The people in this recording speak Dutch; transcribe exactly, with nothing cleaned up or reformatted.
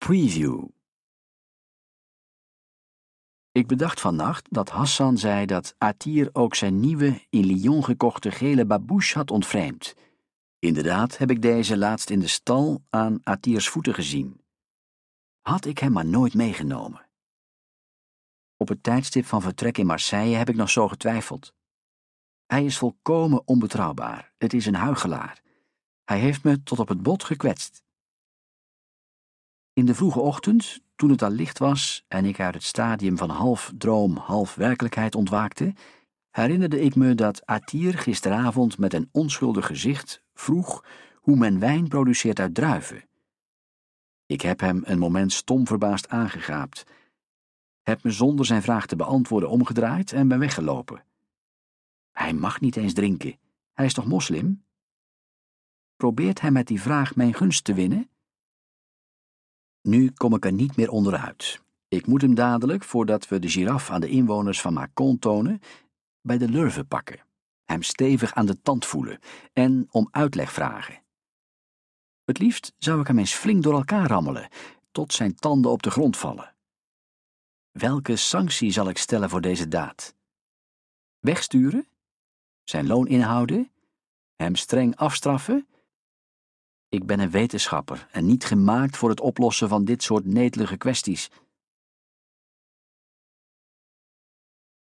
Preview. Ik bedacht vannacht dat Hassan zei dat Atir ook zijn nieuwe, in Lyon gekochte gele babouche had ontvreemd. Inderdaad heb ik deze laatst in de stal aan Atirs voeten gezien. Had ik hem maar nooit meegenomen. Op het tijdstip van vertrek in Marseille heb ik nog zo getwijfeld. Hij is volkomen onbetrouwbaar. Het is een huichelaar. Hij heeft me tot op het bot gekwetst. In de vroege ochtend, toen het al licht was en ik uit het stadium van half droom, half werkelijkheid ontwaakte, herinnerde ik me dat Atir gisteravond met een onschuldig gezicht vroeg hoe men wijn produceert uit druiven. Ik heb hem een moment stom verbaasd aangegaapt, heb me zonder zijn vraag te beantwoorden omgedraaid en ben weggelopen. Hij mag niet eens drinken. Hij is toch moslim? Probeert hij met die vraag mijn gunst te winnen? Nu kom ik er niet meer onderuit. Ik moet hem dadelijk, voordat we de giraf aan de inwoners van Mâcon tonen, bij de lurven pakken, hem stevig aan de tand voelen en om uitleg vragen. Het liefst zou ik hem eens flink door elkaar rammelen, tot zijn tanden op de grond vallen. Welke sanctie zal ik stellen voor deze daad? Wegsturen? Zijn loon inhouden? Hem streng afstraffen? Ik ben een wetenschapper en niet gemaakt voor het oplossen van dit soort netelige kwesties.